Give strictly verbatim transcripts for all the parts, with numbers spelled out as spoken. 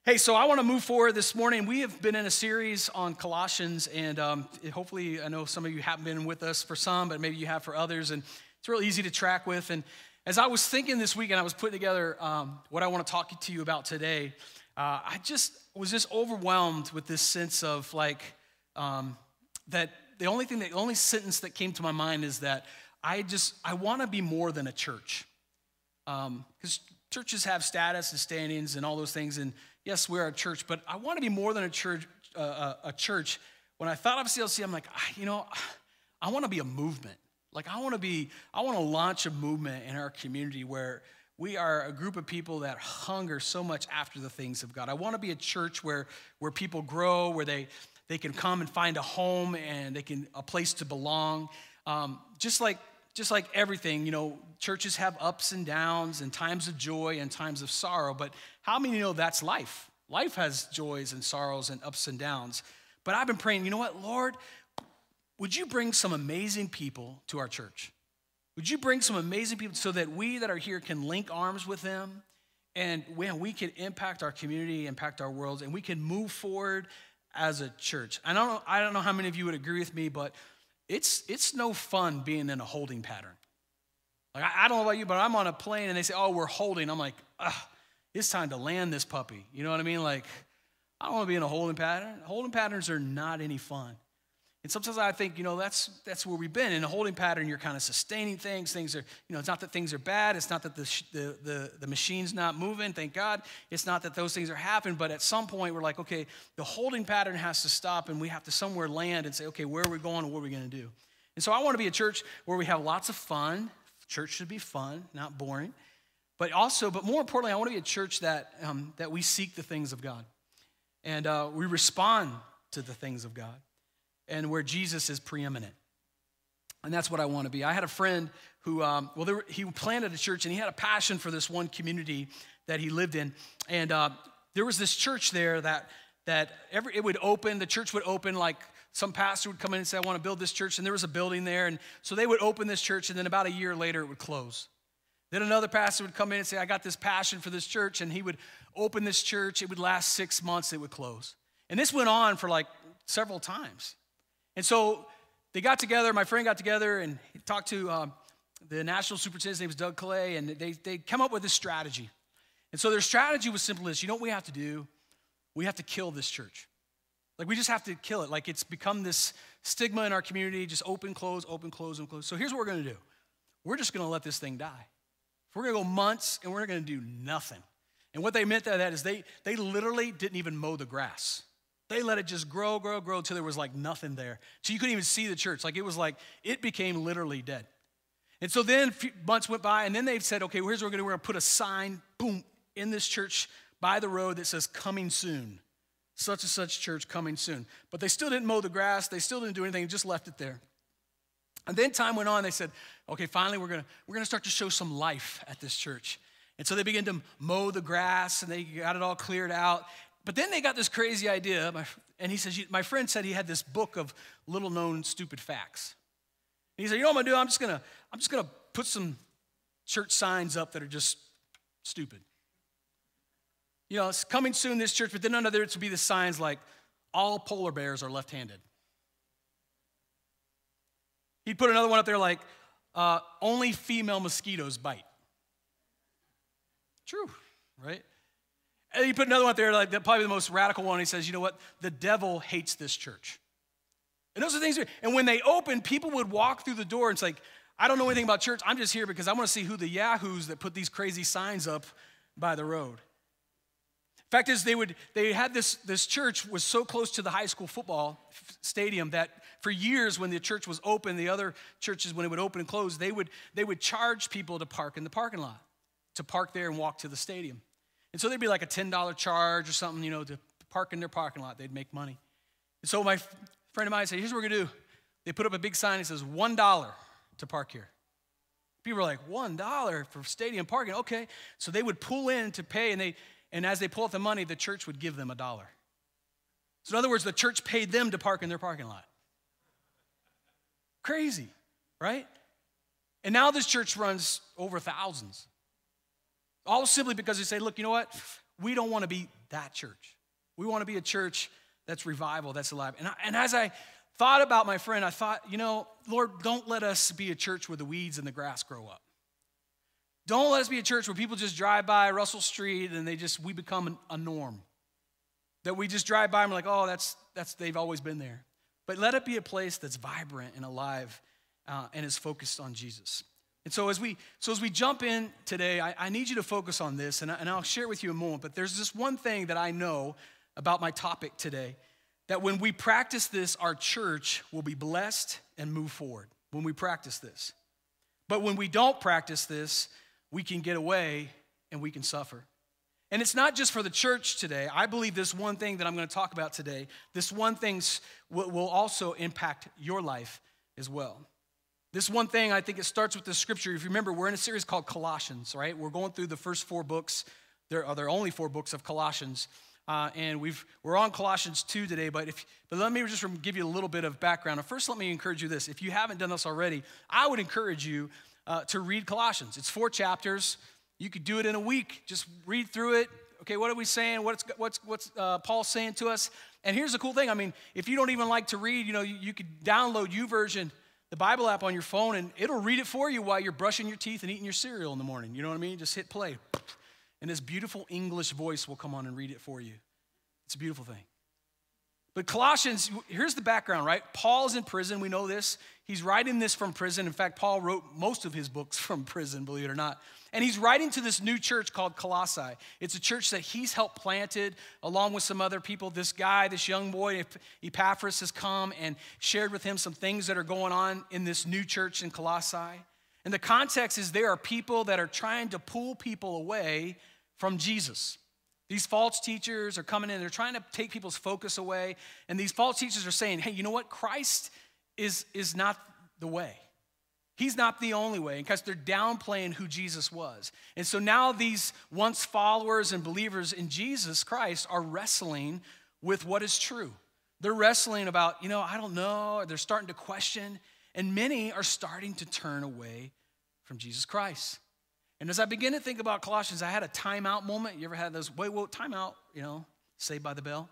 Hey, so I want to move forward this morning. We have been in a series on Colossians, and um, hopefully, I know some of you haven't been with us for some, but maybe you have for others, and it's real easy to track with. And as I was thinking this week, and I was putting together um, what I want to talk to you about today, uh, I just was just overwhelmed with this sense of like um, that. The only thing, that, the only sentence that came to my mind is that I just I want to be more than a church, because um, churches have status and standings and all those things, and yes, we're a church, but I want to be more than a church. Uh, a church. When I thought of C L C, I'm like, you know, I want to be a movement. Like I want to be, I want to launch a movement in our community where we are a group of people that hunger so much after the things of God. I want to be a church where where people grow, where they they can come and find a home and they can a place to belong. Um, just like just like everything, you know, churches have ups and downs and times of joy and times of sorrow. But how many know that's life? Life has joys and sorrows and ups and downs. But I've been praying, you know what, Lord, would you bring some amazing people to our church? Would you bring some amazing people so that we that are here can link arms with them and when we can impact our community, impact our world, and we can move forward as a church? I don't know, I don't know how many of you would agree with me, but it's it's no fun being in a holding pattern. Like I, I don't know about you, but I'm on a plane and they say, oh, we're holding. I'm like, ugh, it's time to land this puppy. You know what I mean? Like, I don't want to be in a holding pattern. Holding patterns are not any fun. And sometimes I think, you know, that's that's where we've been. In a holding pattern, you're kind of sustaining things. Things are, you know, it's not that things are bad. It's not that the the the, the machine's not moving, thank God. It's not that those things are happening. But at some point, we're like, okay, the holding pattern has to stop, and we have to somewhere land and say, okay, where are we going and what are we going to do? And so I want to be a church where we have lots of fun. Church should be fun, not boring. But also, but more importantly, I want to be a church that um, that we seek the things of God. And uh, we respond to the things of God. And where Jesus is preeminent. And that's what I want to be. I had a friend who, um, well, there, he planted a church, and he had a passion for this one community that he lived in. And uh, there was this church there that that every it would open, the church would open, like some pastor would come in and say, I want to build this church, and there was a building there. And so they would open this church, and then about a year later, it would close. Then another pastor would come in and say, I got this passion for this church, and he would open this church. It would last six months, it would close. And this went on for like several times. And so they got together, my friend got together, and he talked to um, the national superintendent, his name was Doug Clay, and they they come up with this strategy. And so their strategy was simple as, you know what we have to do? We have to kill this church. Like we just have to kill it. Like it's become this stigma in our community, just open, close, open, close, and close. So here's what we're gonna do. We're just gonna let this thing die. We're gonna go months, and we're gonna do nothing. And what they meant by that is they they literally didn't even mow the grass. They let it just grow, grow, grow until there was like nothing there. So you couldn't even see the church. Like it was like, it became literally dead. And so then a few months went by, and then they said, okay, well, here's what we're gonna do. We're gonna put a sign, boom, in this church by the road that says coming soon. Such and such church coming soon. But they still didn't mow the grass. They still didn't do anything, just left it there. And then time went on, they said, okay, finally we're gonna, we're gonna start to show some life at this church. And so they began to mow the grass, and they got it all cleared out. But then they got this crazy idea, and he says, my friend said he had this book of little-known stupid facts. And he said, you know what I'm gonna do? I'm just gonna, I'm just gonna put some church signs up that are just stupid. You know, it's coming soon, this church, but then under there to be the signs like, all polar bears are left-handed. He'd put another one up there like, uh, only female mosquitoes bite. True, right? And he put another one out there, like probably the most radical one. He says, you know what? The devil hates this church. And those are things, and when they opened, people would walk through the door and it's like, I don't know anything about church. I'm just here because I want to see who the yahoos that put these crazy signs up by the road. Fact is, they would they had this, this church was so close to the high school football stadium that for years when the church was open, the other churches, when it would open and close, they would they would charge people to park in the parking lot, to park there and walk to the stadium. And so there'd be like a ten dollar charge or something, you know, to park in their parking lot. They'd make money. And so my friend of mine said, here's what we're going to do. They put up a big sign that says one dollar to park here. People were like, one dollar for stadium parking? Okay. So they would pull in to pay, and they and as they pull out the money, the church would give them a dollar. So in other words, the church paid them to park in their parking lot. Crazy, right? And now this church runs over thousands. All simply because they say, look, you know what? We don't want to be that church. We want to be a church that's revival, that's alive. And, I, and as I thought about my friend, I thought, you know, Lord, don't let us be a church where the weeds and the grass grow up. Don't let us be a church where people just drive by Russell Street and they just, we become a norm. That we just drive by and we're like, oh, that's, that's they've always been there. But let it be a place that's vibrant and alive uh, and is focused on Jesus. And so as we so as we jump in today, I, I need you to focus on this, and, I, and I'll share it with you in a moment. But there's this one thing that I know about my topic today, that when we practice this, our church will be blessed and move forward when we practice this. But when we don't practice this, we can get away and we can suffer. And it's not just for the church today. I believe this one thing that I'm going to talk about today, this one thing will, will also impact your life as well. This one thing, I think it starts with the scripture. If you remember, we're in a series called Colossians, right? We're going through the first four books. There are, there are only four books of Colossians. Uh, and we've, we're on Colossians two today, but, if, but let me just give you a little bit of background. First, let me encourage you this. If you haven't done this already, I would encourage you uh, to read Colossians. It's four chapters. You could do it in a week. Just read through it. Okay, what are we saying? What's what's what's uh, Paul saying to us? And here's the cool thing. I mean, if you don't even like to read, you know, you, you could download YouVersion, the Bible app on your phone, and it'll read it for you while you're brushing your teeth and eating your cereal in the morning. You know what I mean? Just hit play. And this beautiful English voice will come on and read it for you. It's a beautiful thing. But Colossians, here's the background, right? Paul's in prison. We know this. He's writing this from prison. In fact, Paul wrote most of his books from prison, believe it or not. And he's writing to this new church called Colossae. It's a church that he's helped planted along with some other people. This guy, this young boy, Epaphras, has come and shared with him some things that are going on in this new church in Colossae. And the context is there are people that are trying to pull people away from Jesus. These false teachers are coming in. They're trying to take people's focus away. And these false teachers are saying, hey, you know what? Christ is, is not the way. He's not the only way, because they're downplaying who Jesus was. And so now these once followers and believers in Jesus Christ are wrestling with what is true. They're wrestling about, you know, I don't know. They're starting to question. And many are starting to turn away from Jesus Christ. And as I begin to think about Colossians, I had a timeout moment. You ever had those, wait, wait, timeout, you know, Saved by the Bell?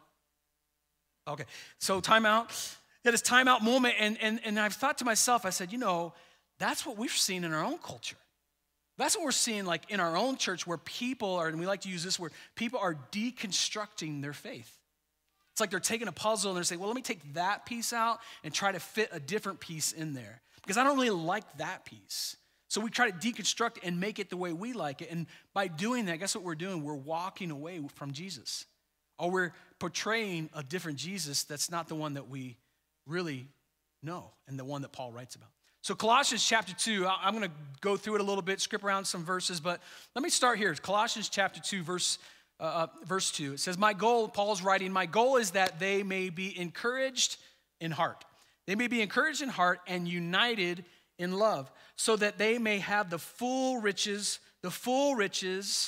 Okay, so timeout. Had this timeout moment, and, and, and I've thought to myself, I said, you know, that's what we've seen in our own culture. That's what we're seeing like in our own church, where people are, and we like to use this word, people are deconstructing their faith. It's like they're taking a puzzle and they're saying, well, let me take that piece out and try to fit a different piece in there, because I don't really like that piece. So we try to deconstruct and make it the way we like it. And by doing that, guess what we're doing? We're walking away from Jesus. Or we're portraying a different Jesus that's not the one that we really know and the one that Paul writes about. So Colossians chapter two, I'm going to go through it a little bit, skip around some verses, but let me start here. Colossians chapter two, verse, uh, verse two. It says, my goal, Paul's writing, my goal is that they may be encouraged in heart. They may be encouraged in heart and united in love, so that they may have the full riches, the full riches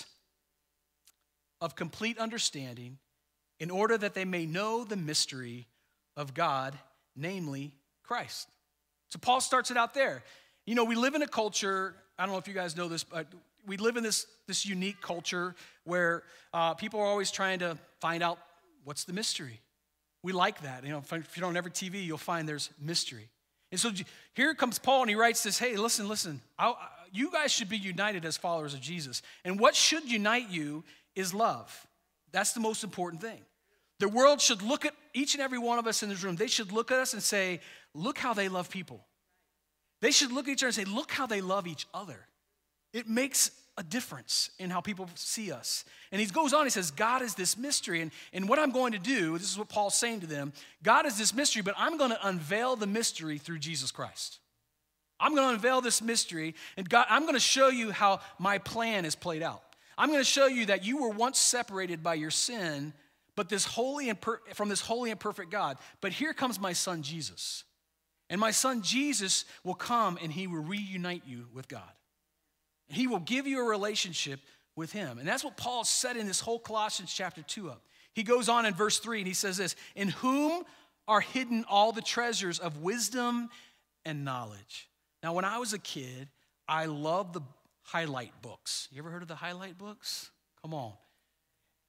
of complete understanding, in order that they may know the mystery of God, namely Christ. So Paul starts it out there. You know, we live in a culture, I don't know if you guys know this, but we live in this, this unique culture where uh, people are always trying to find out what's the mystery. We like that. You know, if you don't ever T V, you'll find there's mystery. And so here comes Paul, and he writes this, hey, listen, listen, I, I, you guys should be united as followers of Jesus. And what should unite you is love. That's the most important thing. The world should look at each and every one of us in this room. They should look at us and say, look how they love people. They should look at each other and say, look how they love each other. It makes a difference in how people see us. And he goes on, he says, God is this mystery. And, and what I'm going to do, this is what Paul's saying to them, God is this mystery, but I'm going to unveil the mystery through Jesus Christ. I'm going to unveil this mystery, and God, I'm going to show you how my plan is played out. I'm going to show you that you were once separated by your sin, but this holy and per, from this holy and perfect God. But here comes my son Jesus. And my son Jesus will come, and he will reunite you with God. He will give you a relationship with him. And that's what Paul said in this whole Colossians chapter two up. He goes on in verse three, and he says this, in whom are hidden all the treasures of wisdom and knowledge. Now, when I was a kid, I loved the highlight books. You ever heard of the highlight books? Come on.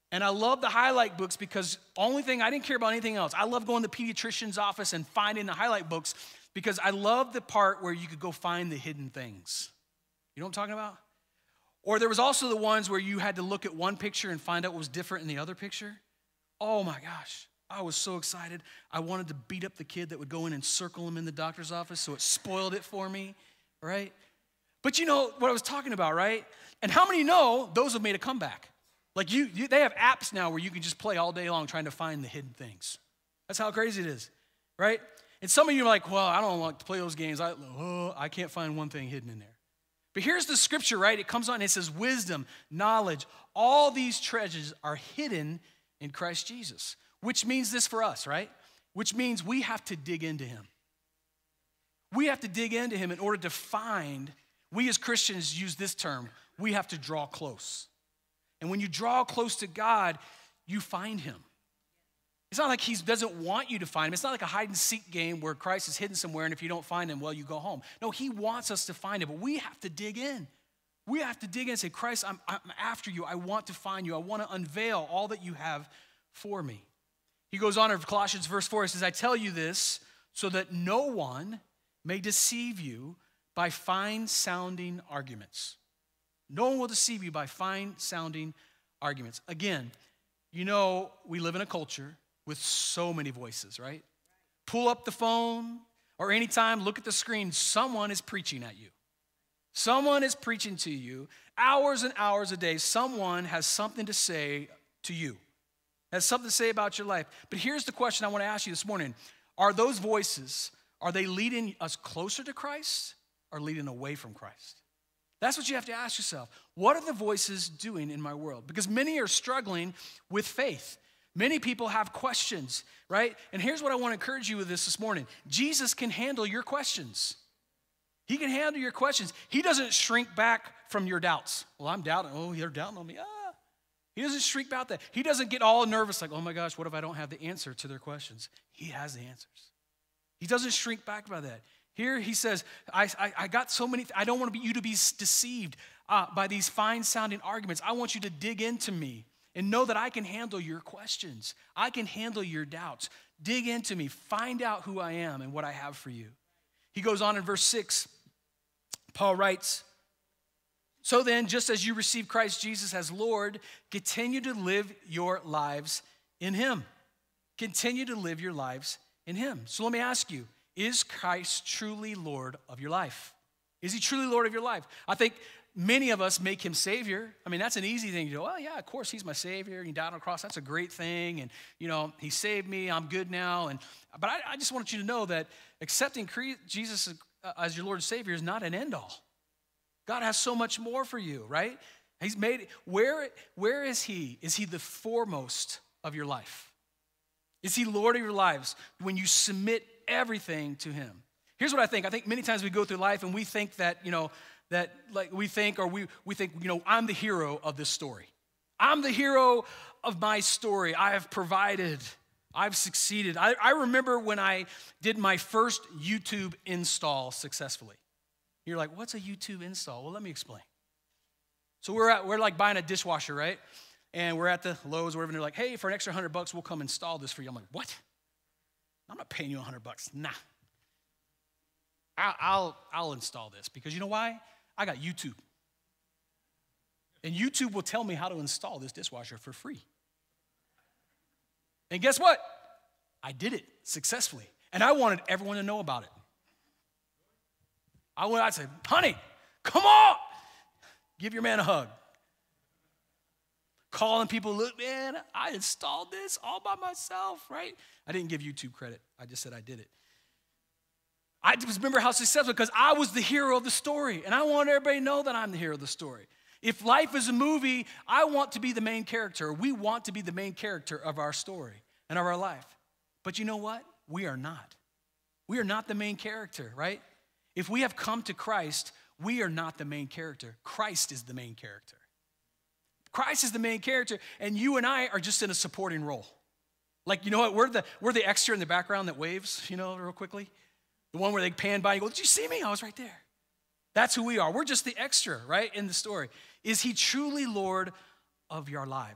And I love the highlight books because only thing, I didn't care about anything else. I love going to the pediatrician's office and finding the highlight books because I love the part where you could go find the hidden things. You know what I'm talking about? Or there was also the ones where you had to look at one picture and find out what was different in the other picture. Oh my gosh, I was so excited. I wanted to beat up the kid that would go in and circle him in the doctor's office, so it spoiled it for me, right? But you know what I was talking about, right? And how many know those have made a comeback? Like you, you, they have apps now where you can just play all day long trying to find the hidden things. That's how crazy it is, right? And some of you are like, well, I don't like to play those games. I, oh, I can't find one thing hidden in there. But here's the scripture, right? It comes on and it says wisdom, knowledge, all these treasures are hidden in Christ Jesus, which means this for us, right? Which means we have to dig into him. We have to dig into him in order to find, we as Christians use this term, we have to draw close. And when you draw close to God, you find him. It's not like he doesn't want you to find him. It's not like a hide and seek game where Christ is hidden somewhere and if you don't find him, well, you go home. No, he wants us to find him, but we have to dig in. We have to dig in and say, Christ, I'm, I'm after you. I want to find you. I want to unveil all that you have for me. He goes on in Colossians verse four, he says, I tell you this so that no one may deceive you by fine-sounding arguments. No one will deceive you by fine-sounding arguments. Again, you know we live in a culture with so many voices, right? Pull up the phone or anytime, look at the screen, someone is preaching at you. Someone is preaching to you hours and hours a day. Someone has something to say to you, has something to say about your life. But here's the question I want to ask you this morning. Are those voices, are they leading us closer to Christ or leading away from Christ? That's what you have to ask yourself. What are the voices doing in my world? Because many are struggling with faith. Many people have questions, right? And here's what I want to encourage you with this this morning. Jesus can handle your questions. He can handle your questions. He doesn't shrink back from your doubts. Well, I'm doubting. Oh, you're doubting on me. Ah. He doesn't shrink about that. He doesn't get all nervous like, oh my gosh, what if I don't have the answer to their questions? He has the answers. He doesn't shrink back by that. Here he says, I, I, I got so many, I don't want to be, you to be deceived uh, by these fine-sounding arguments. I want you to dig into me and know that I can handle your questions. I can handle your doubts. Dig into me. Find out who I am and what I have for you. He goes on in verse six. Paul writes, so then, just as you receive Christ Jesus as Lord, continue to live your lives in him. Continue to live your lives in him. So let me ask you, is Christ truly Lord of your life? Is he truly Lord of your life? I think many of us make him Savior. I mean, that's an easy thing to do. Oh, yeah, of course, he's my Savior. He died on the cross. That's a great thing. And, you know, he saved me. I'm good now. And But I, I just want you to know that accepting Jesus as your Lord and Savior is not an end all. God has so much more for you, right? He's made it. Where, where is he? Is he the foremost of your life? Is he Lord of your lives when you submit everything to him? Here's what I think. I think many times we go through life and we think that, you know, that like we think or we, we think, you know, I'm the hero of this story. I'm the hero of my story. I have provided. I've succeeded. I, I remember when I did my first YouTube install successfully. You're like, what's a YouTube install? Well, let me explain. So we're at, we're like buying a dishwasher, right? And we're at the Lowe's or whatever, and they're like, hey, for an extra hundred bucks, we'll come install this for you. I'm like, what? I'm not paying you a hundred bucks. Nah. I'll, I'll, I'll install this because you know why? I got YouTube. And YouTube will tell me how to install this dishwasher for free. And guess what? I did it successfully. And I wanted everyone to know about it. I went, I'd say, honey, come on. Give your man a hug. Calling people, look, man, I installed this all by myself, right? I didn't give YouTube credit. I just said I did it. I just remember how successful, because I was the hero of the story, and I want everybody to know that I'm the hero of the story. If life is a movie, I want to be the main character. We want to be the main character of our story and of our life. But you know what? We are not. We are not the main character, right? If we have come to Christ, we are not the main character. Christ is the main character. Christ is the main character, and you and I are just in a supporting role. Like, you know what? We're the, we're the extra in the background that waves, you know, real quickly. The one where they pan by and go, did you see me? I was right there. That's who we are. We're just the extra, right, in the story. Is he truly Lord of your lives?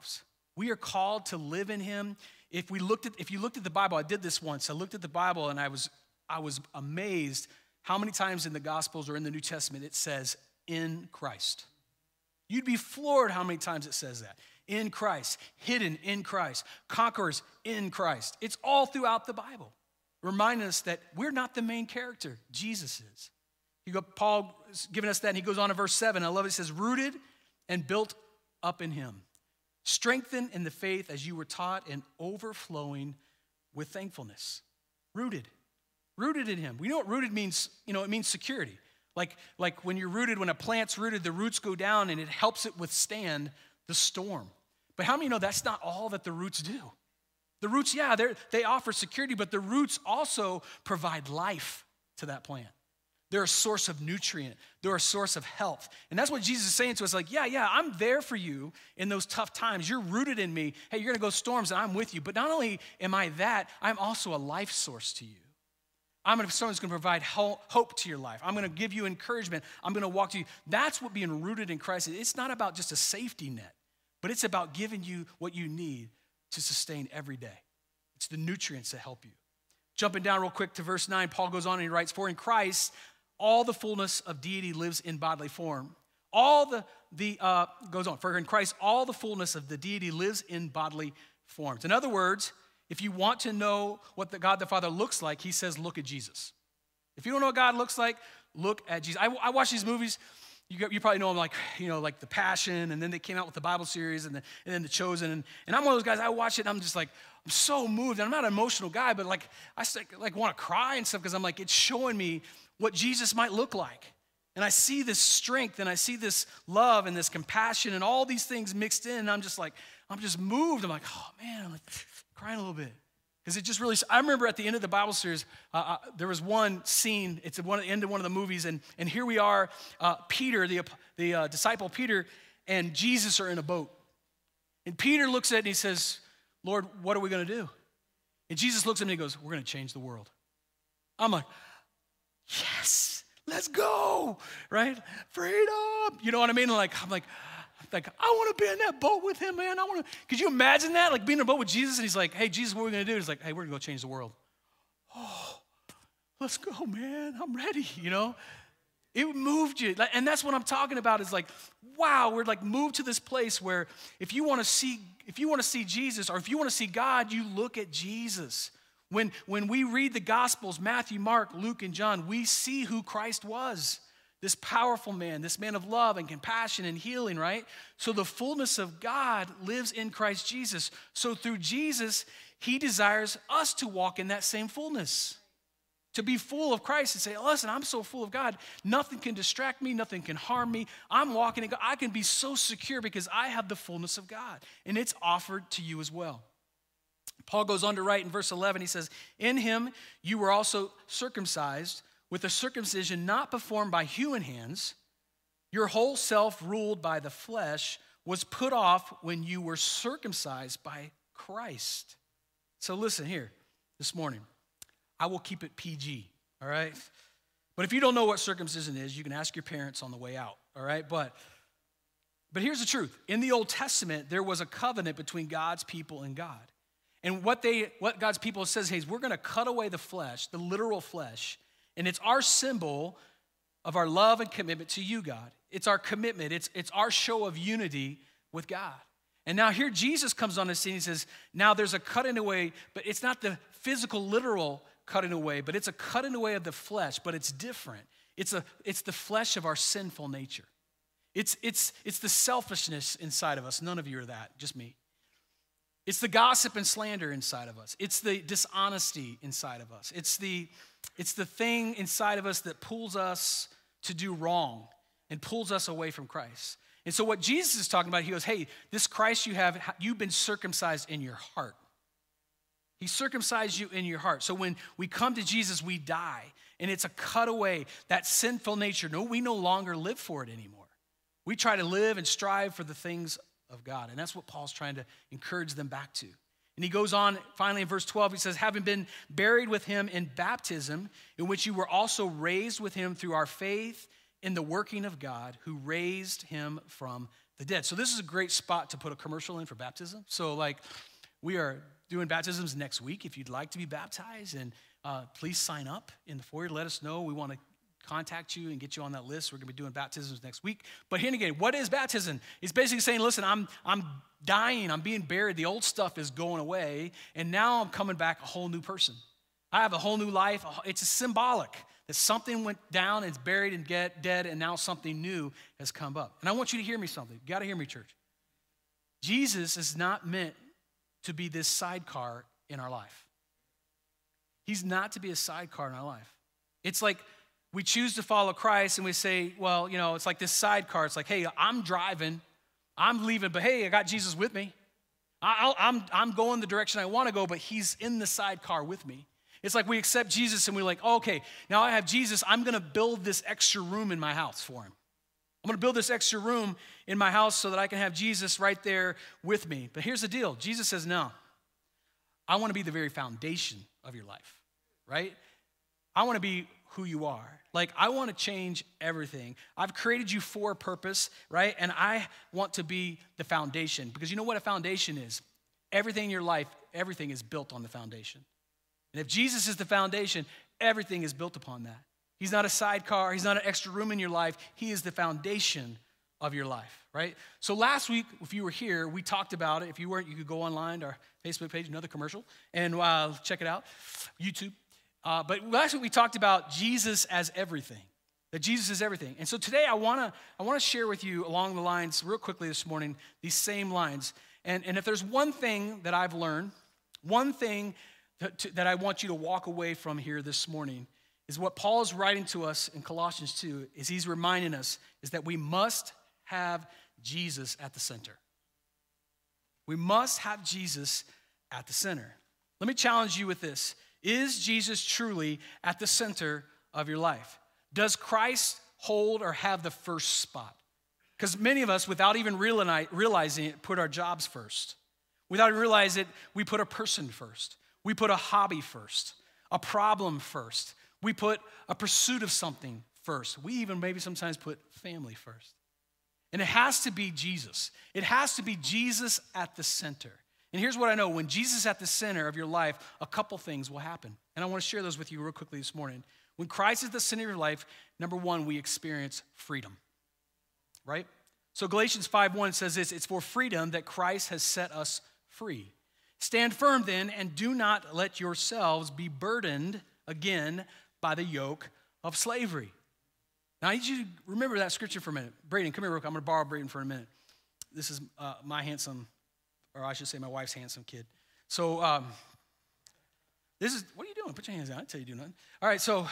We are called to live in him. If we looked at, if you looked at the Bible, I did this once. I looked at the Bible and I was, I was amazed how many times in the Gospels or in the New Testament it says, in Christ. You'd be floored how many times it says that. In Christ, hidden in Christ, conquerors in Christ. It's all throughout the Bible, reminding us that we're not the main character. Jesus is. You go, Paul is giving us that, and he goes on to verse seven. I love it. It says, rooted and built up in him, strengthened in the faith as you were taught, and overflowing with thankfulness. Rooted. Rooted in him. We know what rooted means. You know, it means security. Like, like when you're rooted, when a plant's rooted, the roots go down and it helps it withstand the storm. But how many know that's not all that the roots do? The roots, yeah, they offer security, but the roots also provide life to that plant. They're a source of nutrient. They're a source of health. And that's what Jesus is saying to us, like, yeah, yeah, I'm there for you in those tough times. You're rooted in me. Hey, you're going to go storms, and I'm with you. But not only am I that, I'm also a life source to you. I'm going to, someone's going to provide hope to your life. I'm going to give you encouragement. I'm going to walk to you. That's what being rooted in Christ is. It's not about just a safety net, but it's about giving you what you need to sustain every day. It's the nutrients that help you. Jumping down real quick to verse nine, Paul goes on and he writes, for in Christ, all the fullness of deity lives in bodily form. All the, the uh, goes on, for in Christ, all the fullness of the deity lives in bodily forms. In other words, if you want to know what the God the Father looks like, he says, look at Jesus. If you don't know what God looks like, look at Jesus. I, I watch these movies. You, you probably know them like, you know, like The Passion, and then they came out with the Bible series, and, the, and then The Chosen. And, and I'm one of those guys, I watch it, and I'm just like, I'm so moved. And I'm not an emotional guy, but like, I like want to cry and stuff because I'm like, it's showing me what Jesus might look like. And I see this strength, and I see this love and this compassion and all these things mixed in, and I'm just like, I'm just moved. I'm like, oh man, I'm like crying a little bit. Because it just really, I remember at the end of the Bible series, uh, uh, there was one scene, it's at one, the end of one of the movies, and, and here we are, uh, Peter, the, the uh, disciple Peter, and Jesus are in a boat. And Peter looks at it and he says, Lord, what are we going to do? And Jesus looks at him and he goes, we're going to change the world. I'm like, yes, let's go, right? Freedom. You know what I mean? Like, I'm like, like, I want to be in that boat with him, man. I want to. Could you imagine that? Like being in a boat with Jesus, and he's like, hey, Jesus, what are we going to do? He's like, hey, we're going to go change the world. Oh, let's go, man. I'm ready, you know? It moved you. And that's what I'm talking about is like, wow, we're like moved to this place where if you want to see, if you want to see Jesus, or if you want to see God, you look at Jesus. When, when we read the Gospels, Matthew, Mark, Luke, and John, we see who Christ was. This powerful man, this man of love and compassion and healing, right? So the fullness of God lives in Christ Jesus. So through Jesus, he desires us to walk in that same fullness. To be full of Christ and say, listen, I'm so full of God, nothing can distract me, nothing can harm me. I'm walking in God. I can be so secure because I have the fullness of God. And it's offered to you as well. Paul goes on to write in verse eleven, he says, in him you were also circumcised, with a circumcision not performed by human hands. Your whole self, ruled by the flesh, was put off when you were circumcised by Christ. So listen here this morning. I will keep it P G, all right? But if you don't know what circumcision is, you can ask your parents on the way out, all right? But, but here's the truth. In the Old Testament, there was a covenant between God's people and God. And what, they, what God's people says is, we're going to cut away the flesh, the literal flesh, and it's our symbol of our love and commitment to you, God. It's our commitment. It's, it's our show of unity with God. And now here Jesus comes on the scene. He says, now there's a cutting away, but it's not the physical, literal cutting away, but it's a cutting away of the flesh, but it's different. It's, a, it's the flesh of our sinful nature. It's, it's, it's the selfishness inside of us. None of you are that, just me. It's the gossip and slander inside of us. It's the dishonesty inside of us. It's the, it's the thing inside of us that pulls us to do wrong and pulls us away from Christ. And so what Jesus is talking about, he goes, hey, this Christ you have, you've been circumcised in your heart. He circumcised you in your heart. So when we come to Jesus, we die. And it's a cutaway, that sinful nature. No, we no longer live for it anymore. We try to live and strive for the things of God. And that's what Paul's trying to encourage them back to. And he goes on, finally in verse twelve, he says, having been buried with him in baptism, in which you were also raised with him through our faith in the working of God, who raised him from the dead. So this is a great spot to put a commercial in for baptism. So like we are doing baptisms next week. If you'd like to be baptized, and uh, please sign up in the foyer. Let us know. We want to contact you and get you on that list. We're going to be doing baptisms next week. But here again, what is baptism? It's basically saying, listen, I'm I'm dying. I'm being buried. The old stuff is going away, and now I'm coming back a whole new person. I have a whole new life. It's a symbolic that something went down, and it's buried and get dead, and now something new has come up. And I want you to hear me something. You got to hear me, church. Jesus is not meant to be this sidecar in our life. He's not to be a sidecar in our life. It's like we choose to follow Christ and we say, well, you know, it's like this sidecar. It's like, hey, I'm driving, I'm leaving, but hey, I got Jesus with me. I, I'm, I'm going the direction I want to go, but he's in the sidecar with me. It's like we accept Jesus and we're like, oh, okay, now I have Jesus. I'm going to build this extra room in my house for him. I'm going to build this extra room in my house so that I can have Jesus right there with me. But here's the deal. Jesus says, no, I want to be the very foundation of your life, right? I want to be who you are. Like, I want to change everything. I've created you for a purpose, right? And I want to be the foundation, because you know what a foundation is? Everything in your life, everything is built on the foundation. And if Jesus is the foundation, everything is built upon that. He's not a sidecar. He's not an extra room in your life. He is the foundation of your life, right? So last week, if you were here, we talked about it. If you weren't, you could go online to our Facebook page, another commercial, and uh, check it out, YouTube. Uh, but last week we talked about Jesus as everything, that Jesus is everything. And so today I want to I want to share with you along the lines, real quickly this morning, these same lines. And, and if there's one thing that I've learned, one thing that, to, that I want you to walk away from here this morning is what Paul is writing to us in Colossians two, is he's reminding us is that we must have Jesus at the center. We must have Jesus at the center. Let me challenge you with this. Is Jesus truly at the center of your life? Does Christ hold or have the first spot? Because many of us, without even realizing it, put our jobs first. Without realizing it, we put a person first. We put a hobby first, a problem first. We put a pursuit of something first. We even maybe sometimes put family first. And it has to be Jesus. It has to be Jesus at the center. And here's what I know. When Jesus is at the center of your life, a couple things will happen. And I want to share those with you real quickly this morning. When Christ is the center of your life, number one, we experience freedom, right? So Galatians five one says this, it's for freedom that Christ has set us free. Stand firm then, and do not let yourselves be burdened again by the yoke of slavery. Now, I need you to remember that scripture for a minute. Braden, come here real quick. I'm going to borrow Braden for a minute. This is uh, my handsome, or I should say my wife's handsome kid. So um, this is, what are you doing? Put your hands out. I didn't tell you to do nothing. All right, so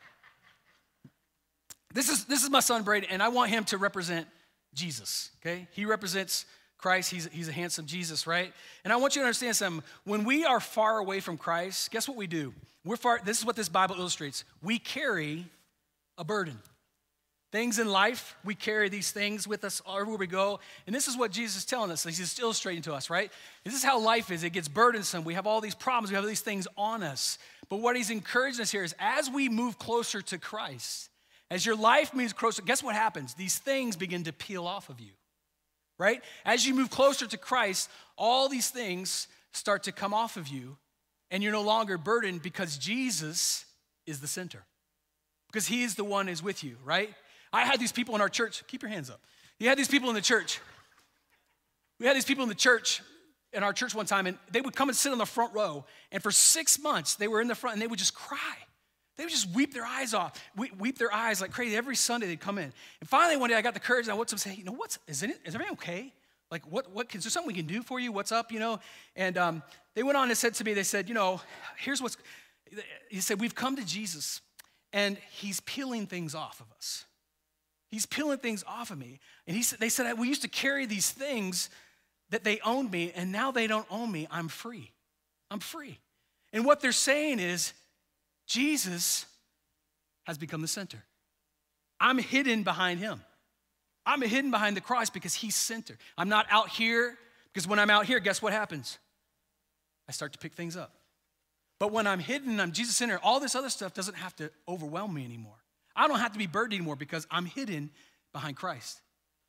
this is this is my son, Braden, and I want him to represent Jesus, okay? He represents Christ. He's, he's a handsome Jesus, right? And I want you to understand something. When we are far away from Christ, guess what we do? We're far. This is what this Bible illustrates. We carry a burden. Things in life, we carry these things with us everywhere we go. And this is what Jesus is telling us. He's just illustrating to us, right? This is how life is. It gets burdensome. We have all these problems. We have these things on us. But what he's encouraging us here is as we move closer to Christ, as your life moves closer, guess what happens? These things begin to peel off of you, right? As you move closer to Christ, all these things start to come off of you, and you're no longer burdened because Jesus is the center. Because he is the one who is with you, right? I had these people in our church. Keep your hands up. You had these people in the church. We had these people in the church, in our church one time, and they would come and sit on the front row. And for six months, they were in the front, and they would just cry. They would just weep their eyes off, weep their eyes like crazy. Every Sunday they'd come in. And finally one day I got the courage, and I went to them and said, hey, you know, what's, is, it, is everything okay? Like, what, what, is there something we can do for you? What's up, you know? And um, they went on and said to me, they said, you know, here's what's, he said, we've come to Jesus, and he's peeling things off of us. He's peeling things off of me. And he said, they said, we used to carry these things that they owned me, and now they don't own me. I'm free. I'm free. And what they're saying is, Jesus has become the center. I'm hidden behind him. I'm hidden behind the cross because he's center. I'm not out here, because when I'm out here, guess what happens? I start to pick things up. But when I'm hidden, I'm Jesus center, all this other stuff doesn't have to overwhelm me anymore. I don't have to be burdened anymore because I'm hidden behind Christ.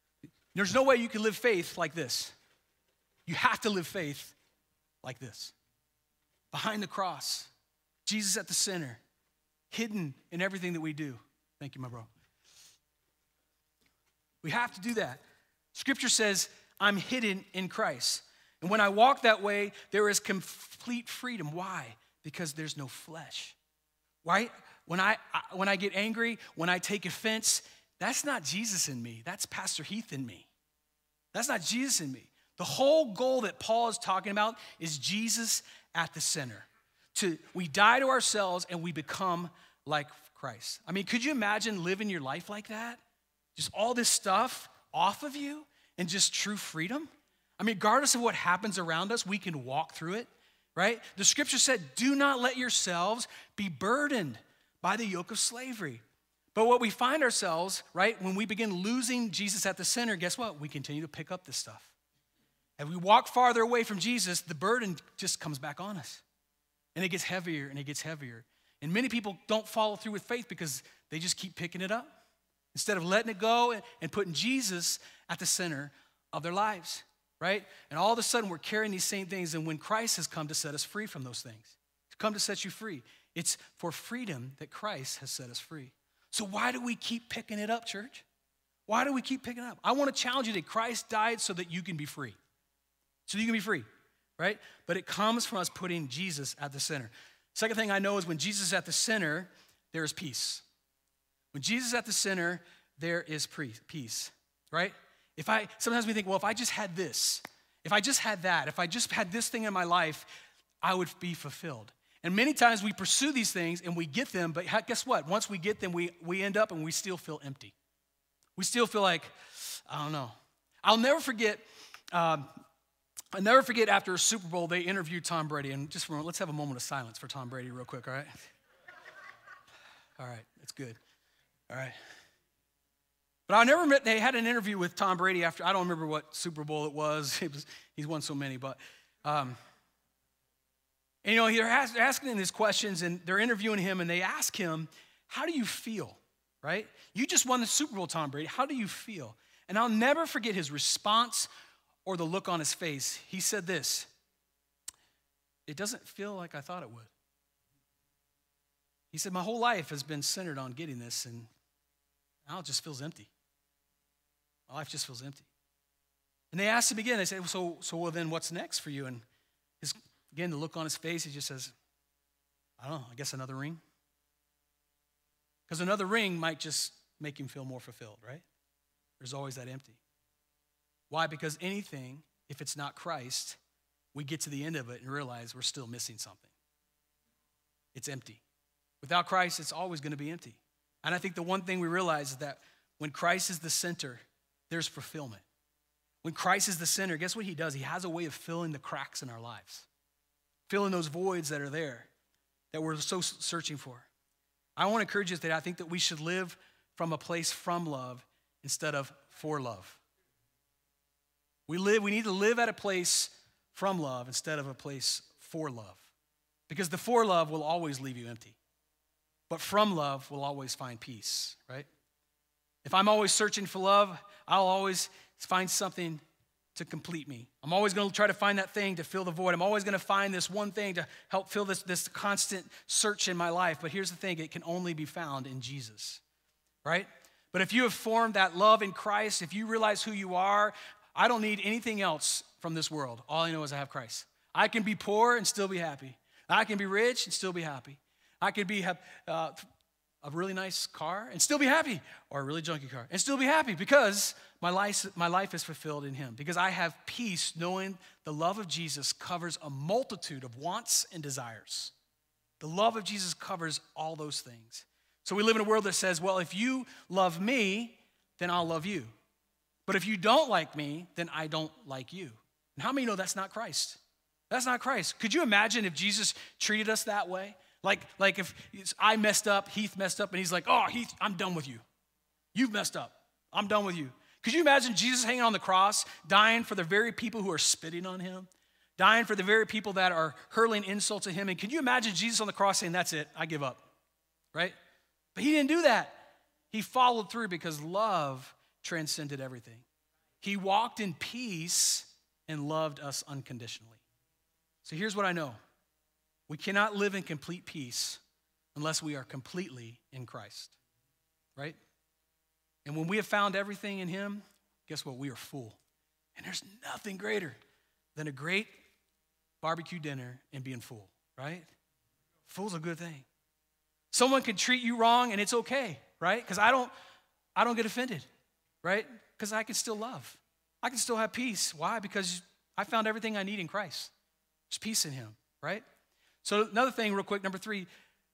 There's no way you can live faith like this. You have to live faith like this. Behind the cross, Jesus at the center, hidden in everything that we do. Thank you, my bro. We have to do that. Scripture says, I'm hidden in Christ. And when I walk that way, there is complete freedom. Why? Because there's no flesh, right? When I, when I get angry, when I take offense, that's not Jesus in me. That's Pastor Heath in me. That's not Jesus in me. The whole goal that Paul is talking about is Jesus at the center. To, we die to ourselves and we become like Christ. I mean, could you imagine living your life like that? Just all this stuff off of you and just true freedom? I mean, regardless of what happens around us, we can walk through it, right? The scripture said, do not let yourselves be burdened by the yoke of slavery. But what we find ourselves, right, when we begin losing Jesus at the center, guess what? We continue to pick up this stuff. As we walk farther away from Jesus, the burden just comes back on us. And it gets heavier and it gets heavier. And many people don't follow through with faith because they just keep picking it up instead of letting it go and, and putting Jesus at the center of their lives, right? And all of a sudden, we're carrying these same things. And when Christ has come to set us free from those things, to come to set you free, it's for freedom that Christ has set us free. So why do we keep picking it up, church? Why do we keep picking it up? I want to challenge you that Christ died so that you can be free. So you can be free, right? But it comes from us putting Jesus at the center. Second thing I know is when Jesus is at the center, there is peace. When Jesus is at the center, there is peace, right? If I, sometimes we think, well, if I just had this, if I just had that, if I just had this thing in my life, I would be fulfilled. And many times we pursue these things and we get them, but guess what? Once we get them, we, we end up and we still feel empty. We still feel like, I don't know. I'll never forget, um, I'll never forget after a Super Bowl, they interviewed Tom Brady. And just for a moment, let's have a moment of silence for Tom Brady real quick, all right? All right, that's good. All right. But I never met, they had an interview with Tom Brady after, I don't remember what Super Bowl it was. It was he's won so many, but, um, and, you know, they're asking him these questions, and they're interviewing him, and they ask him, how do you feel, right? You just won the Super Bowl, Tom Brady. How do you feel? And I'll never forget his response or the look on his face. He said this, it doesn't feel like I thought it would. He said, my whole life has been centered on getting this, and now it just feels empty. My life just feels empty. And they asked him again, they said, so, so well, then what's next for you? And his Again, the look on his face, he just says, I don't know, I guess another ring. Because another ring might just make him feel more fulfilled, right? There's always that empty. Why? Because anything, if it's not Christ, we get to the end of it and realize we're still missing something. It's empty. Without Christ, it's always going to be empty. And I think the one thing we realize is that when Christ is the center, there's fulfillment. When Christ is the center, guess what he does? He has a way of filling the cracks in our lives. Filling those voids that are there, that we're so searching for. I want to encourage you that I think that we should live from a place from love instead of for love. We live, we need to live at a place from love instead of a place for love. Because the for love will always leave you empty. But from love will always find peace, right? If I'm always searching for love, I'll always find something to complete me. I'm always going to try to find that thing to fill the void. I'm always going to find this one thing to help fill this, this constant search in my life. But here's the thing, it can only be found in Jesus, right? But if you have formed that love in Christ, if you realize who you are, I don't need anything else from this world. All I know is I have Christ. I can be poor and still be happy. I can be rich and still be happy. I can be have uh, a really nice car and still be happy, or a really junky car and still be happy because my life, my life is fulfilled in him. Because I have peace knowing the love of Jesus covers a multitude of wants and desires. The love of Jesus covers all those things. So we live in a world that says, well, if you love me, then I'll love you. But if you don't like me, then I don't like you. And how many know that's not Christ? That's not Christ. Could you imagine if Jesus treated us that way? Like, like if I messed up, Heath messed up, and he's like, oh, Heath, I'm done with you. You've messed up. I'm done with you. Could you imagine Jesus hanging on the cross, dying for the very people who are spitting on him, dying for the very people that are hurling insults at him? And can you imagine Jesus on the cross saying, that's it, I give up, right? But he didn't do that. He followed through because love transcended everything. He walked in peace and loved us unconditionally. So here's what I know. We cannot live in complete peace unless we are completely in Christ, right? And when we have found everything in him, guess what? We are full. And there's nothing greater than a great barbecue dinner and being full, right? Full's a good thing. Someone can treat you wrong and it's okay, right? Because I don't, I don't get offended, right? Because I can still love. I can still have peace. Why? Because I found everything I need in Christ. There's peace in him, right? So another thing real quick, number three,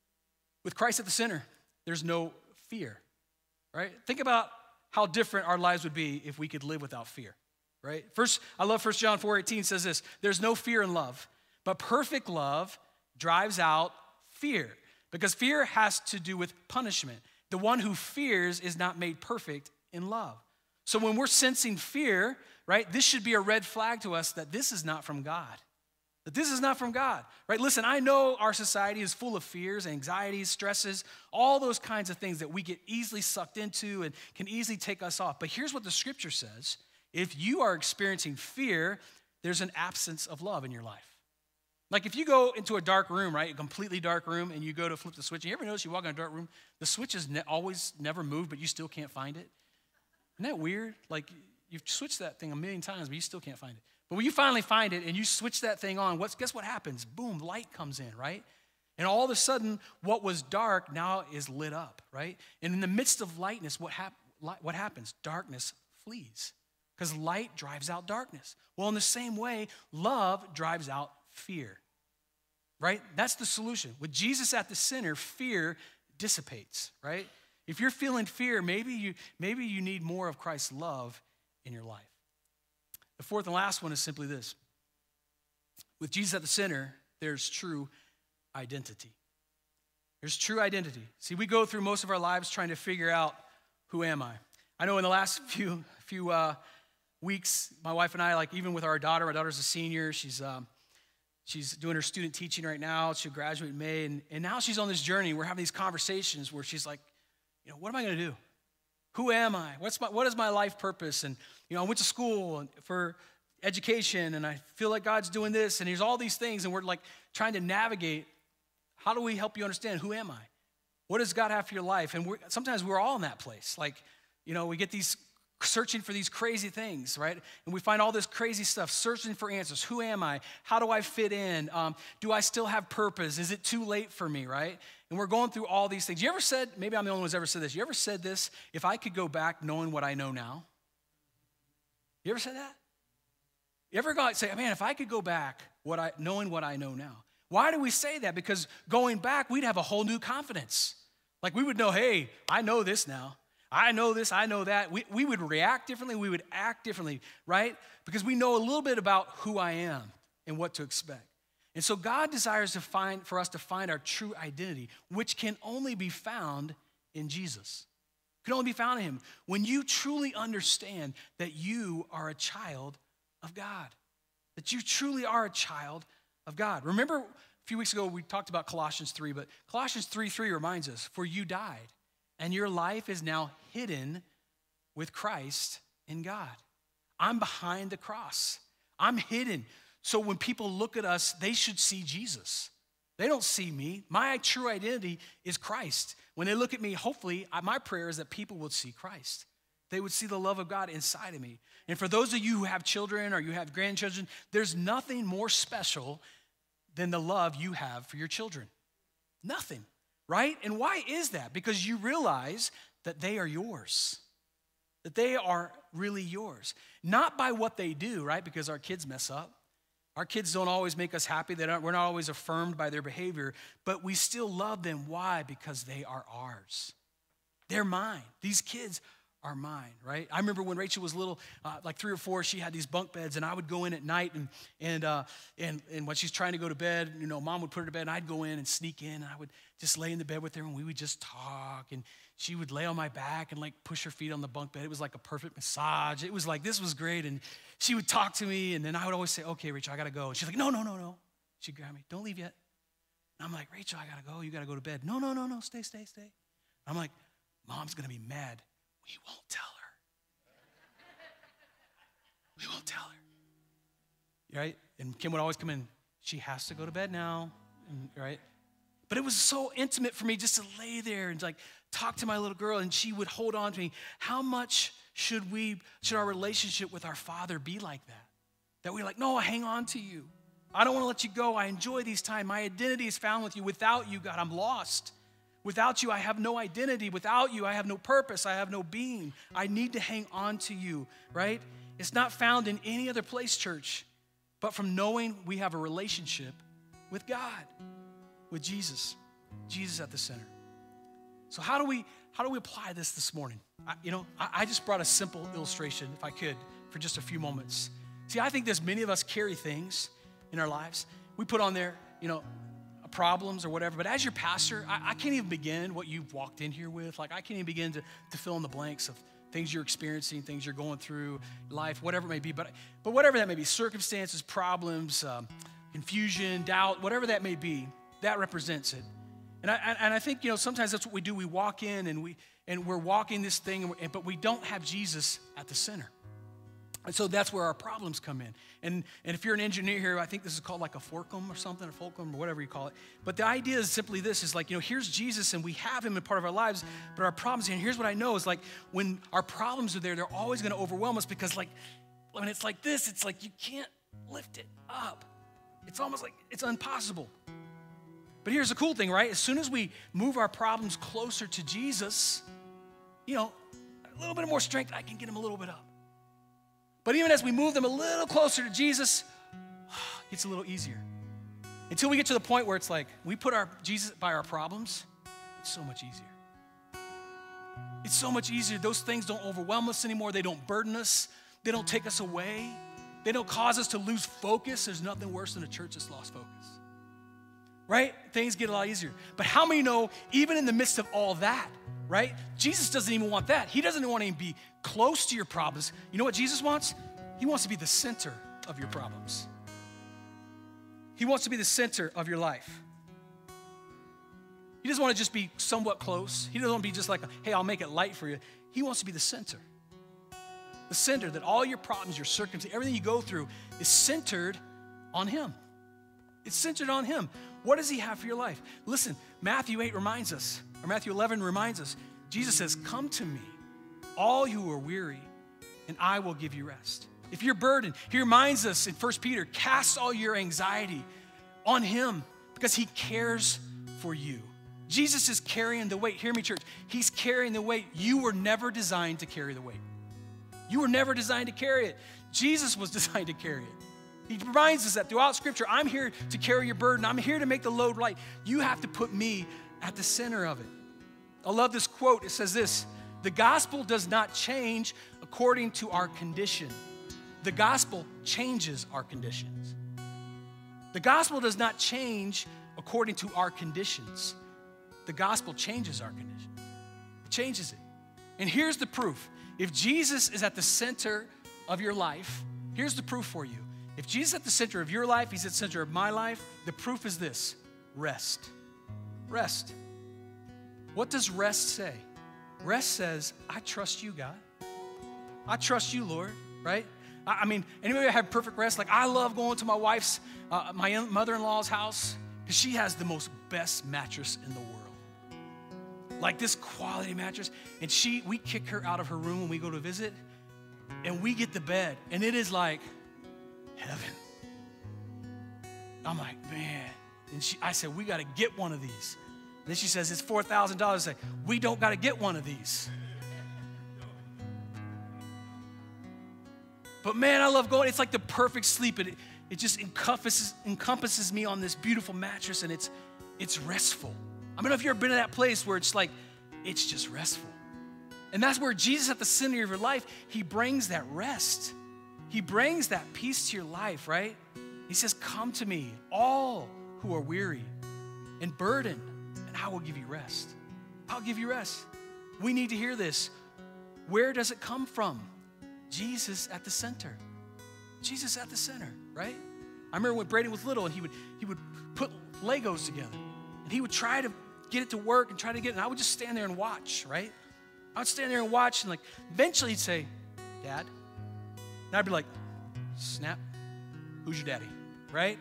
with Christ at the center, there's no fear, right? Think about how different our lives would be if we could live without fear, right? First, I love First John four eighteen says this, there's no fear in love, but perfect love drives out fear, because fear has to do with punishment. The one who fears is not made perfect in love. So when we're sensing fear, right, this should be a red flag to us that this is not from God. That this is not from God, right? Listen, I know our society is full of fears, anxieties, stresses, all those kinds of things that we get easily sucked into and can easily take us off. But here's what the scripture says. If you are experiencing fear, there's an absence of love in your life. Like if you go into a dark room, right, a completely dark room, and you go to flip the switch, and you ever notice you walk in a dark room, the switch is ne- always never moved, but you still can't find it? Isn't that weird? Like you've switched that thing a million times, but you still can't find it. But when you finally find it and you switch that thing on, what's, guess what happens? Boom, light comes in, right? And all of a sudden, what was dark now is lit up, right? And in the midst of lightness, what, hap- what happens? Darkness flees because light drives out darkness. Well, in the same way, love drives out fear, right? That's the solution. With Jesus at the center, fear dissipates, right? If you're feeling fear, maybe you, maybe you need more of Christ's love in your life. The fourth and last one is simply this. With Jesus at the center, there's true identity. There's true identity. See, we go through most of our lives trying to figure out, who am I? I know in the last few few uh, weeks, my wife and I, like even with our daughter, our daughter's a senior. She's um, she's doing her student teaching right now. She'll graduate in May. And, and now she's on this journey. We're having these conversations where she's like, you know, what am I going to do? Who am I? What's my, what is my life purpose? And, you know, I went to school for education, and I feel like God's doing this, and there's all these things, and we're like trying to navigate, how do we help you understand, who am I? What does God have for your life? And we're, sometimes we're all in that place. Like, you know, we get these, searching for these crazy things, right? And we find all this crazy stuff, searching for answers. Who am I? How do I fit in? Um, do I still have purpose? Is it too late for me, right? And we're going through all these things. You ever said, maybe I'm the only one who's ever said this, you ever said this, if I could go back knowing what I know now? You ever said that? You ever go, say, man, if I could go back what I, knowing what I know now? Why do we say that? Because going back, we'd have a whole new confidence. Like we would know, hey, I know this now. I know this, I know that. We, we would react differently, we would act differently, right? Because we know a little bit about who I am and what to expect. And so God desires to find, for us to find our true identity, which can only be found in Jesus. Can only be found in him. When you truly understand that you are a child of God, that you truly are a child of God. Remember a few weeks ago we talked about Colossians three, but Colossians three three reminds us, for you died, and your life is now hidden with Christ in God. I'm behind the cross. I'm hidden. So when people look at us, they should see Jesus. They don't see me. My true identity is Christ. When they look at me, hopefully, my prayer is that people would see Christ. They would see the love of God inside of me. And for those of you who have children or you have grandchildren, there's nothing more special than the love you have for your children. Nothing. Right? And why is that? Because you realize that they are yours, that they are really yours. Not by what they do, right? Because our kids mess up. Our kids don't always make us happy. They don't, we're not always affirmed by their behavior, but we still love them. Why? Because they are ours. They're mine. These kids are mine, right? I remember when Rachel was little, uh, like three or four, she had these bunk beds, and I would go in at night, and and uh, and and when she's trying to go to bed, you know, mom would put her to bed, and I'd go in and sneak in, and I would just lay in the bed with her, and we would just talk, and she would lay on my back and like push her feet on the bunk bed. It was like a perfect massage. It was like, this was great, and she would talk to me, and then I would always say, okay, Rachel, I gotta go. And she's like, no, no, no, no. She'd grab me, don't leave yet. And I'm like, Rachel, I gotta go. You gotta go to bed. No, no, no, no, stay, stay, stay. I'm like, mom's gonna be mad. We won't tell her. We won't tell her. Right? And Kim would always come in, she has to go to bed now, and, right? But it was so intimate for me just to lay there and like talk to my little girl, and she would hold on to me. How much should we, should our relationship with our Father be like that? That we're like, no, I hang on to you. I don't want to let you go. I enjoy these times. My identity is found with you. Without you, God, I'm lost. Without you, I have no identity. Without you, I have no purpose. I have no being. I need to hang on to you, right? It's not found in any other place, church, but from knowing we have a relationship with God, with Jesus, Jesus at the center. So how do we how do we apply this this morning? I, you know, I, I just brought a simple illustration, if I could, for just a few moments. See, I think there's many of us carry things in our lives. We put on there, you know, problems or whatever, but as your pastor, I, I can't even begin what you've walked in here with. Like, I can't even begin to, to fill in the blanks of things you're experiencing, things you're going through, life, whatever it may be. But, but whatever that may be, circumstances, problems, um, confusion, doubt, whatever that may be, that represents it. And I, and I think, you know, sometimes that's what we do. We walk in and, we, and we're walking this thing, but we don't have Jesus at the center. And so that's where our problems come in. And, and if you're an engineer here, I think this is called like a forcum or something, a fulcrum or whatever you call it. But the idea is simply this, is like, you know, here's Jesus and we have him in part of our lives, but our problems, and here's what I know is like when our problems are there, they're always going to overwhelm us because like when it's like this, it's like you can't lift it up. It's almost like it's impossible. But here's the cool thing, right? As soon as we move our problems closer to Jesus, you know, a little bit more strength, I can get him a little bit up. But even as we move them a little closer to Jesus, it gets a little easier. Until we get to the point where it's like, we put our Jesus by our problems, it's so much easier. It's so much easier. Those things don't overwhelm us anymore. They don't burden us. They don't take us away. They don't cause us to lose focus. There's nothing worse than a church that's lost focus. Right? Things get a lot easier. But how many know, even in the midst of all that, right? Jesus doesn't even want that. He doesn't want to even be close to your problems. You know what Jesus wants? He wants to be the center of your problems. He wants to be the center of your life. He doesn't want to just be somewhat close. He doesn't want to be just like, hey, I'll make it light for you. He wants to be the center. The center, that all your problems, your circumstances, everything you go through is centered on him. It's centered on him. What does he have for your life? Listen, Matthew eight reminds us, or Matthew eleven reminds us, Jesus says, come to me, all you who are weary, and I will give you rest. If you're burdened, he reminds us in First Peter, cast all your anxiety on him because he cares for you. Jesus is carrying the weight. Hear me, church. He's carrying the weight. You were never designed to carry the weight. You were never designed to carry it. Jesus was designed to carry it. He reminds us that throughout Scripture, I'm here to carry your burden. I'm here to make the load light. You have to put me at the center of it. I love this quote. It says this, the gospel does not change according to our condition. The gospel changes our conditions. The gospel does not change according to our conditions. The gospel changes our conditions. It changes it. And here's the proof. If Jesus is at the center of your life, here's the proof for you. If Jesus is at the center of your life, he's at the center of my life, the proof is this, rest. Rest. What does rest say? Rest says, I trust you, God. I trust you, Lord, right? I, I mean, anybody have perfect rest? Like, I love going to my wife's, uh, my mother-in-law's house, because she has the most best mattress in the world. Like this quality mattress. And she, we kick her out of her room when we go to visit, and we get the bed, and it is like heaven. I'm like, man. And she, I said, we got to get one of these. And then she says, it's four thousand dollars. I say, we don't got to get one of these. But man, I love going. It's like the perfect sleep. It, it just encompasses, encompasses me on this beautiful mattress, and it's, it's restful. I don't know if you've ever been to that place where it's like, it's just restful. And that's where Jesus at the center of your life, he brings that rest. He brings that peace to your life, right? He says, come to me, all who are weary and burdened, and I will give you rest. I'll give you rest. We need to hear this. Where does it come from? Jesus at the center. Jesus at the center, right? I remember when Braden was little and he would, he would put Legos together and he would try to get it to work and try to get it, and I would just stand there and watch, right? I would stand there and watch, and like eventually he'd say, Dad. And I'd be like, snap, who's your daddy, right?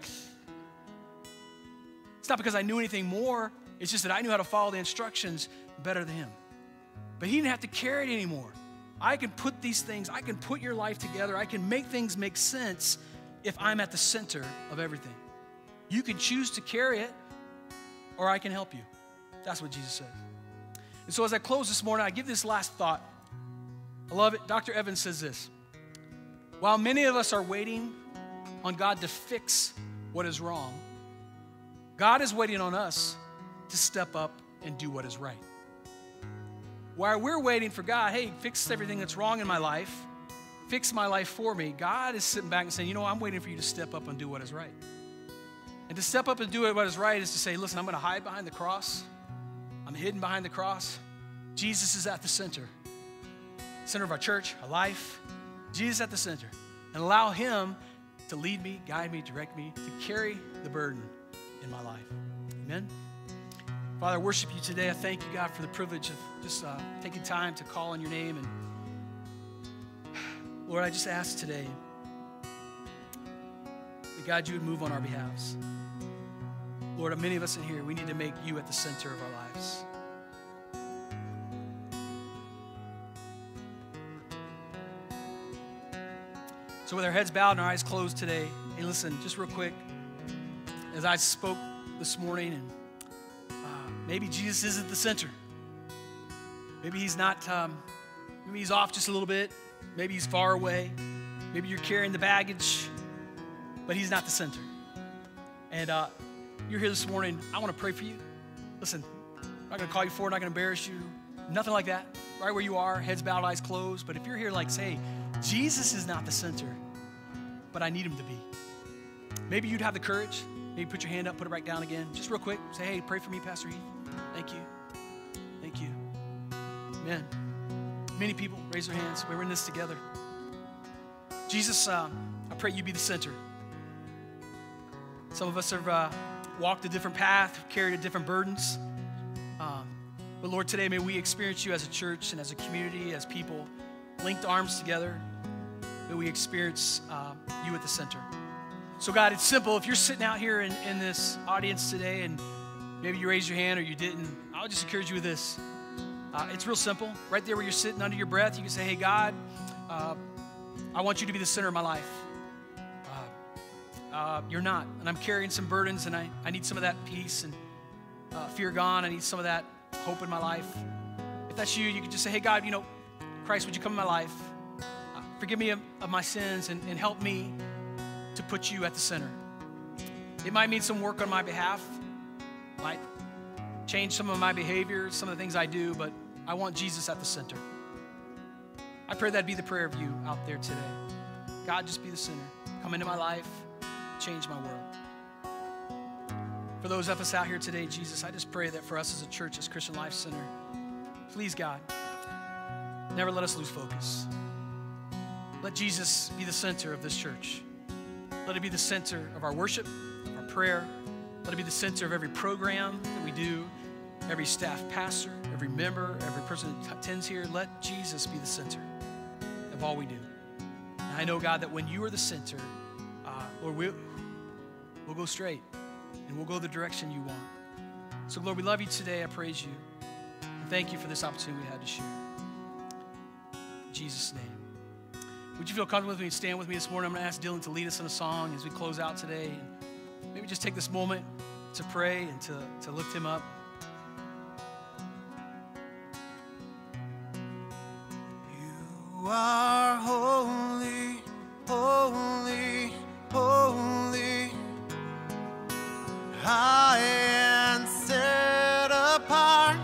It's not because I knew anything more. It's just that I knew how to follow the instructions better than him. But he didn't have to carry it anymore. I can put these things, I can put your life together. I can make things make sense if I'm at the center of everything. You can choose to carry it, or I can help you. That's what Jesus says. And so as I close this morning, I give this last thought. I love it. Doctor Evans says this: while many of us are waiting on God to fix what is wrong, God is waiting on us to step up and do what is right. While we're waiting for God, hey, fix everything that's wrong in my life, fix my life for me, God is sitting back and saying, you know, I'm waiting for you to step up and do what is right. And to step up and do what is right is to say, listen, I'm going to hide behind the cross. I'm hidden behind the cross. Jesus is at the center. Center of our church, our life. Jesus at the center. And allow him to lead me, guide me, direct me, to carry the burden in my life. Amen. Father, I worship you today. I thank you, God, for the privilege of just uh, taking time to call on your name. And Lord, I just ask today that, God, you would move on our behalves. Lord, many of us in here, we need to make you at the center of our lives. So with our heads bowed and our eyes closed today, hey, listen, just real quick, as I spoke this morning, and uh, maybe Jesus isn't the center. Maybe he's not, um, maybe he's off just a little bit. Maybe he's far away. Maybe you're carrying the baggage, but he's not the center. And uh, you're here this morning, I want to pray for you. Listen, I'm not going to call you forward, not going to embarrass you, nothing like that. Right where you are, heads bowed, eyes closed. But if you're here like, say, Jesus is not the center, but I need him to be. Maybe you'd have the courage. Maybe put your hand up, put it back down again. Just real quick, say, hey, pray for me, Pastor Heath. Thank you. Thank you. Amen. Many people raise their hands. We're in this together. Jesus, um, I pray you be the center. Some of us have uh, walked a different path, carried different burdens. Um, but Lord, today may we experience you as a church and as a community, as people, linked arms together. May we experience uh, you at the center. So God, it's simple. If you're sitting out here in, in this audience today and maybe you raised your hand or you didn't, I'll just encourage you with this. Uh, it's real simple. Right there where you're sitting under your breath, you can say, hey, God, uh, I want you to be the center of my life. Uh, uh, you're not. And I'm carrying some burdens, and I, I need some of that peace and uh, fear gone. I need some of that hope in my life. If that's you, you can just say, hey, God, you know, Christ, would you come in my life? Uh, forgive me of, of my sins and, and help me to put you at the center. It might mean some work on my behalf. Might change some of my behavior, some of the things I do, but I want Jesus at the center. I pray that'd be the prayer of you out there today. God, just be the center. Come into my life, change my world. For those of us out here today, Jesus, I just pray that for us as a church, as Christian Life Center, please, God, never let us lose focus. Let Jesus be the center of this church. Let it be the center of our worship, of our prayer. Let it be the center of every program that we do, every staff pastor, every member, every person that attends here. Let Jesus be the center of all we do. And I know, God, that when you are the center, uh, Lord, we'll, we'll go straight and we'll go the direction you want. So, Lord, we love you today. I praise you. And thank you for this opportunity we had to share. In Jesus' name. Would you feel comfortable with me and stand with me this morning? I'm going to ask Dylan to lead us in a song as we close out today. And maybe just take this moment to pray and to, to lift him up. You are holy, holy, holy, high and set apart.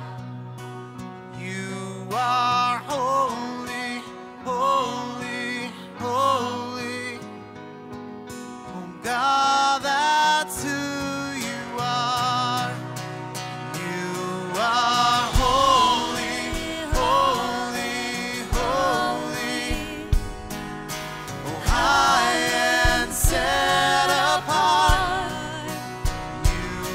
You are holy, holy, holy. Oh God, that's who you are. You are holy, holy, holy. Oh, high and set apart. You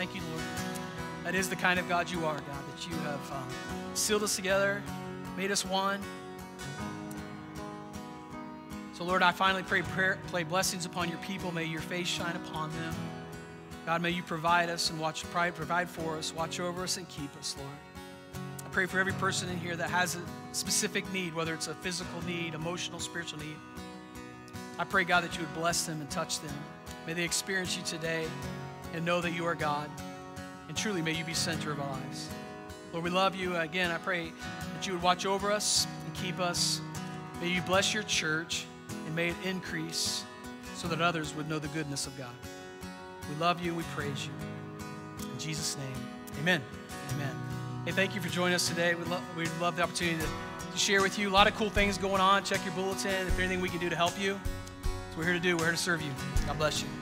Thank you, Lord. That is the kind of God you are, God, that you have um, sealed us together, made us one. So, Lord, I finally pray, prayer, pray blessings upon your people. May your face shine upon them. God, may you provide us and watch, provide for us, watch over us, and keep us, Lord. I pray for every person in here that has a specific need, whether it's a physical need, emotional, spiritual need. I pray, God, that you would bless them and touch them. May they experience you today and know that you are God. And truly, may you be center of our lives. Lord, we love you. Again, I pray that you would watch over us and keep us. May you bless your church and may it increase so that others would know the goodness of God. We love you and we praise you. In Jesus' name, amen. Amen. Hey, thank you for joining us today. We'd, lo- we'd love the opportunity to, to share with you. A lot of cool things going on. Check your bulletin if there's anything we can do to help you. That's what we're here to do. We're here to serve you. God bless you.